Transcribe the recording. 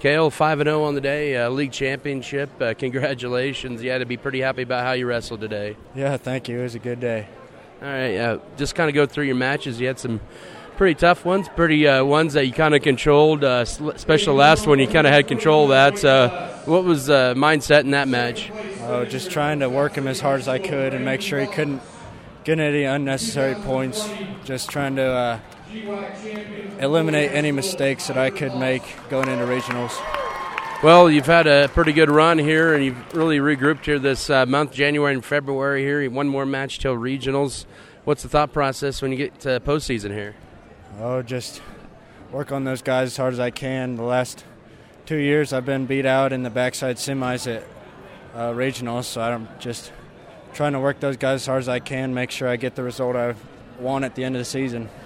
Cale, 5-0 on the day, league championship. Congratulations. You had to be pretty happy about how you wrestled today. Yeah, thank you. It was a good day. All right, just kind of go through your matches. You had some pretty tough ones, pretty ones that you kind of controlled, especially the last one you kind of had control of that. What was mindset in that match? Just trying to work him as hard as I could and make sure he couldn't get any unnecessary points. Just trying to eliminate any mistakes that I could make going into regionals. Well, you've had a pretty good run here, and you've really regrouped here this month, January and February here. One more match till regionals. What's the thought process when you get to postseason here? Just work on those guys as hard as I can. The last 2 years I've been beat out in the backside semis at regionals, so I'm just trying to work those guys as hard as I can, make sure I get the result I want at the end of the season.